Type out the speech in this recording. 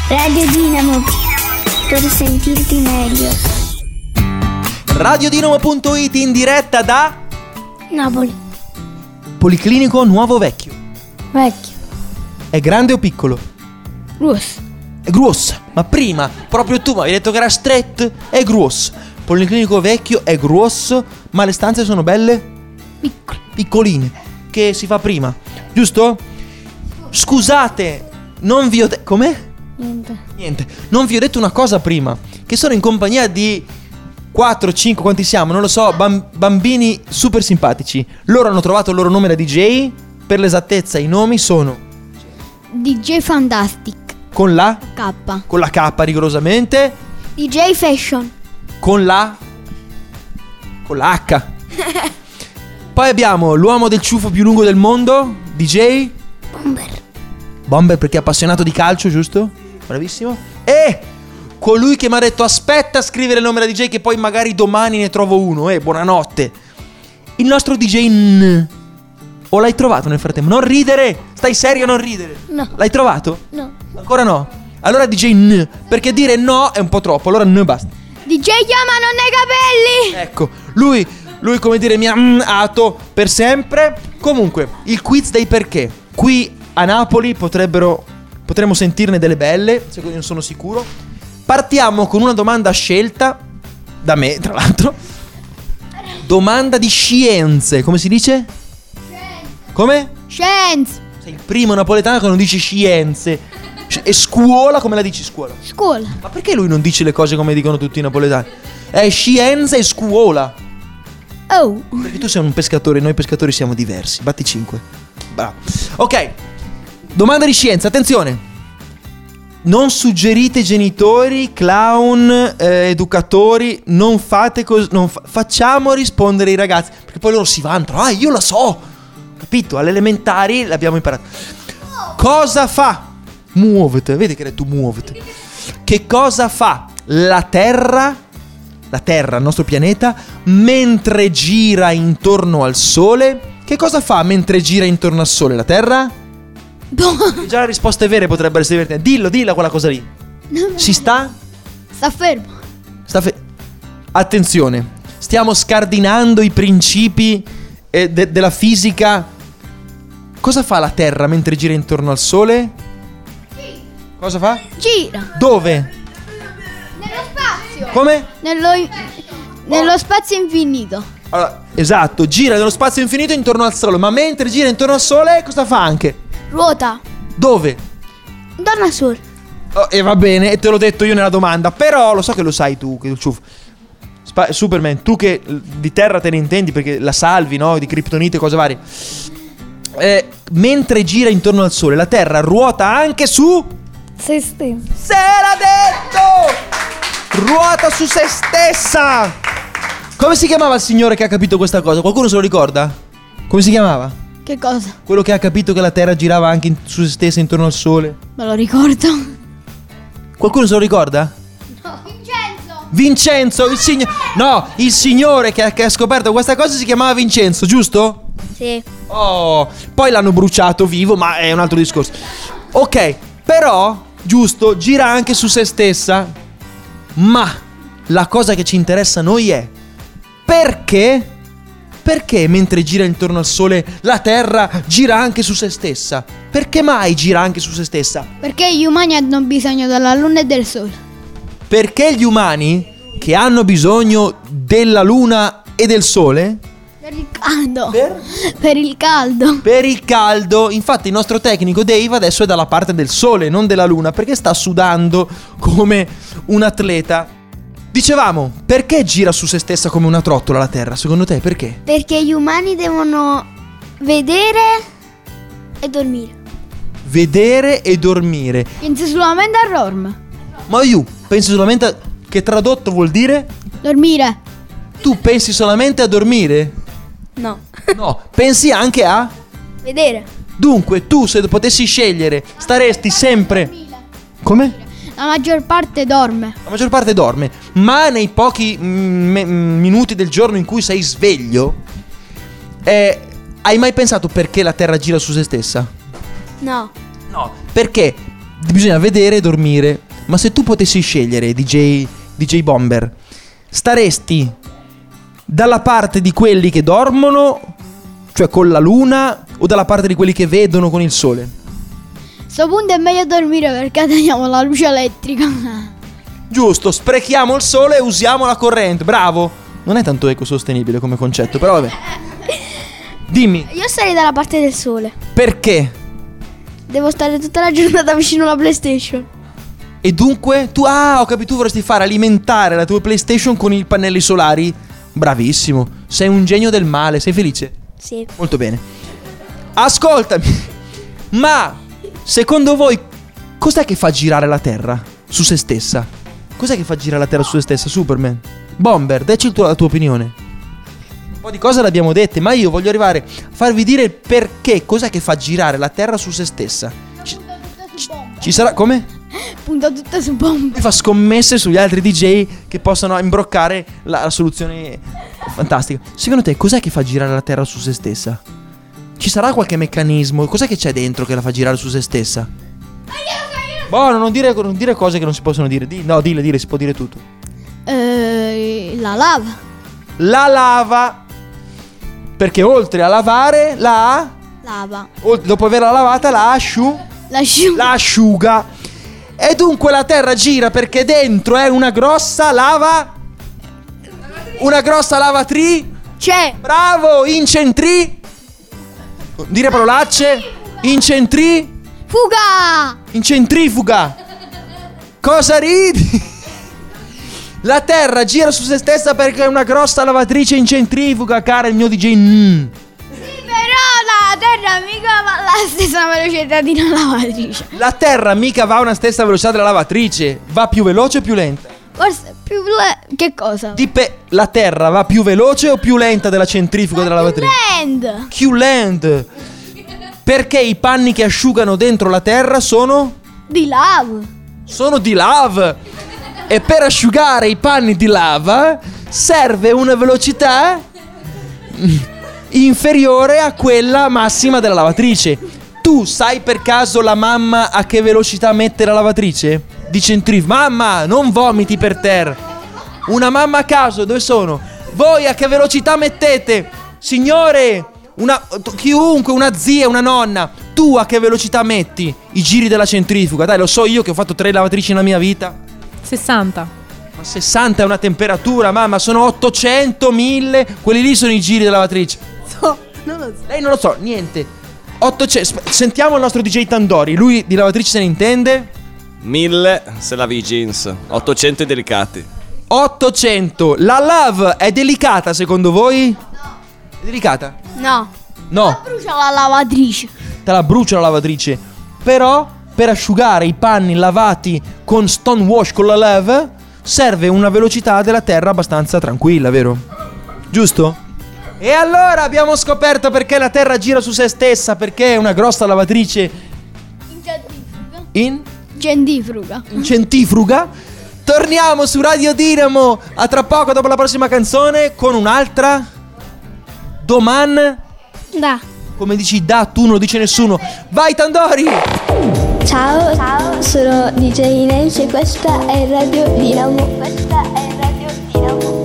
Radio Dinamo, per sentirti meglio. Radiodinamo.it in diretta da Napoli. Policlinico Nuovo Vecchio. Vecchio. È grande o piccolo? Grosso. È grosso. Ma prima, proprio tu mi hai detto che era stretto. È grosso. Policlinico Vecchio è grosso, ma le stanze sono belle? Piccolo. Piccoline. Che si fa prima, giusto? Scusate, non vi ho detto... Com'è? Niente. Non vi ho detto una cosa prima. Che sono in compagnia di 4, 5, quanti siamo? Non lo so, bambini super simpatici. Loro hanno trovato il loro nome da DJ. Per l'esattezza i nomi sono DJ Fantastic. con la K. Con la K rigorosamente. DJ Fashion. Con la H. Poi abbiamo l'uomo del ciuffo più lungo del mondo, DJ Bomber perché è appassionato di calcio, giusto? Bravissimo. E colui che mi ha detto aspetta a scrivere il nome da DJ che poi magari domani ne trovo uno. Buonanotte. Il nostro DJ N. O l'hai trovato nel frattempo? Non ridere. Stai serio a non ridere? No. L'hai trovato? No. Ancora no. Allora DJ N. Perché dire no è un po' troppo. Allora N basta. DJ chiamano nei capelli. Ecco, lui come dire mi ha ato per sempre. Comunque, il quiz dei perché. Qui a Napoli potremmo sentirne delle belle, secondo me, non sono sicuro. Partiamo con una domanda scelta da me, tra l'altro. Domanda di scienze, come si dice? Come? Scienze. Sei il primo napoletano che non dice scienze. E scuola, come la dici scuola? Scuola. Ma perché lui non dice le cose come dicono tutti i napoletani? È scienza e scuola. Oh. Perché tu sei un pescatore, noi pescatori siamo diversi. Batti 5. Bravo. Ok. Domanda di scienza, attenzione. Non suggerite genitori, clown, educatori. Non fate così. Facciamo rispondere i ragazzi. Perché poi loro si vantano. Ah, io la so. Capito? Alle elementari l'abbiamo imparato. Cosa fa? Muovete. Vedi che hai detto muovete. Che cosa fa la Terra, il nostro pianeta, mentre gira intorno al Sole? Che cosa fa mentre gira intorno al Sole la Terra? Già la risposta è vera, potrebbe essere divertente. Dilla quella cosa lì. Si sta? Sta fermo. Attenzione, stiamo scardinando i principi della fisica. Cosa fa la Terra mentre gira intorno al Sole? Cosa fa? Gira. Dove? Nello spazio. Come? Nello spazio infinito. Allora, esatto, gira nello spazio infinito intorno al Sole. Ma mentre gira intorno al Sole, cosa fa anche? Ruota. Dove? Intorno al Sole. E va bene, e te l'ho detto io nella domanda. Però lo so che lo sai tu, che il ciuffo. Superman, tu che di terra te ne intendi perché la salvi, no? Di criptonite e cose varie. Mentre gira intorno al Sole, la Terra ruota anche su Se stesso. Se l'ha detto! Ruota su se stessa! Come si chiamava il signore che ha capito questa cosa? Qualcuno se lo ricorda? Come si chiamava? Che cosa? Quello che ha capito che la Terra girava anche su se stessa intorno al Sole. Me lo ricordo. Qualcuno se lo ricorda? No. Vincenzo, il signore. No, il signore che ha scoperto questa cosa si chiamava Vincenzo, giusto? Sì. Oh, poi l'hanno bruciato vivo, ma è un altro discorso. Ok, però, giusto, gira anche su se stessa. Ma la cosa che ci interessa a noi è perché? Perché mentre gira intorno al Sole la Terra gira anche su se stessa? Perché mai gira anche su se stessa? Perché gli umani hanno bisogno della Luna e del Sole. Perché gli umani che hanno bisogno della Luna e del Sole? Per il caldo. Per il caldo. Per il caldo. Infatti il nostro tecnico Dave adesso è dalla parte del Sole, non della Luna, perché sta sudando come un atleta. Dicevamo, perché gira su se stessa come una trottola la Terra? Secondo te perché? Perché gli umani devono vedere e dormire. Vedere e dormire. Pensi solamente a Rorm. Ma io pensi solamente a... Che tradotto vuol dire? Dormire. Tu pensi solamente a dormire? No. No, pensi anche a... Vedere. Dunque, tu se potessi scegliere, staresti sempre... Come? La maggior parte dorme. La maggior parte dorme, ma nei pochi minuti del giorno in cui sei sveglio, hai mai pensato perché la Terra gira su se stessa? No. No, perché bisogna vedere e dormire. Ma se tu potessi scegliere, DJ Bomber, staresti dalla parte di quelli che dormono, cioè con la luna, o dalla parte di quelli che vedono con il sole? A sto punto è meglio dormire perché teniamo la luce elettrica. Giusto, sprechiamo il sole e usiamo la corrente. Bravo. Non è tanto ecosostenibile come concetto, però vabbè. Dimmi, Io starei dalla parte del sole. perché? Devo stare tutta la giornata vicino alla PlayStation. E dunque tu, ho capito, tu vorresti fare alimentare la tua PlayStation con i pannelli solari. Bravissimo, sei un genio del male, sei felice? Sì. Molto bene. Ascoltami, ma secondo voi cos'è che fa girare la Terra su se stessa? Cos'è che fa girare la Terra su se stessa, Superman? Bomber, dacci la tua opinione. Un po' di cose l'abbiamo dette, ma io voglio arrivare a farvi dire il perché. Cos'è che fa girare la Terra su se stessa? Ci sarà, come? Punta tutta su bomba. Lui fa scommesse sugli altri DJ che possano imbroccare la soluzione fantastica. Secondo te cos'è che fa girare la Terra su se stessa? Ci sarà qualche meccanismo? Cos'è che c'è dentro che la fa girare su se stessa? Boh, non dire cose che non si possono dire. Dille, si può dire tutto. La lava. La lava. Perché oltre a lavare Lava. dopo averla lavata la asciuga. E dunque la Terra gira perché dentro è una grossa lava. Una grossa lavatrice. C'è. Bravo, dire parolacce. Fuga. In centrifuga. Cosa ridi? La Terra gira su se stessa perché è una grossa lavatrice in centrifuga, cara il mio DJ. Però la Terra mica va alla stessa velocità di una lavatrice. La Terra mica va a una stessa velocità della lavatrice. Va più veloce o più lenta? Forse più che cosa? La Terra va più veloce o più lenta della centrifuga della lavatrice? Land. Più lenta. Perché i panni che asciugano dentro la Terra sono Di lava. di lava. E per asciugare i panni di lava serve una velocità inferiore a quella massima della lavatrice. Tu sai per caso la mamma a che velocità mette la lavatrice? Di centrifuga. Mamma, non vomiti per terra. Una mamma a caso, dove sono? Voi a che velocità mettete? Signore, chiunque, una zia, una nonna, tu a che velocità metti i giri della centrifuga? Dai, lo so io che ho fatto 3 lavatrici nella mia vita. 60. Ma 60 è una temperatura, mamma, sono 800, 1000. Quelli lì sono i giri della lavatrice. Non lo so. Lei non lo so, niente. 800. Sentiamo il nostro DJ Tandori. Lui di lavatrice se ne intende. 1000 se lavi i jeans, 800 i delicati. 800. La love è delicata secondo voi? È delicata? No. No, Brucia la lavatrice. te la brucia la lavatrice. Però per asciugare i panni lavati con stone wash con la love serve una velocità della Terra abbastanza tranquilla, vero? Giusto? E allora abbiamo scoperto perché la Terra gira su se stessa, perché è una grossa lavatrice in centrifuga. Torniamo su Radio Dinamo a tra poco dopo la prossima canzone con un'altra domanda. Come dici da, tu non lo dice nessuno. Vai Tandori! Ciao, sono DJ Nancy e questa è Radio Dinamo.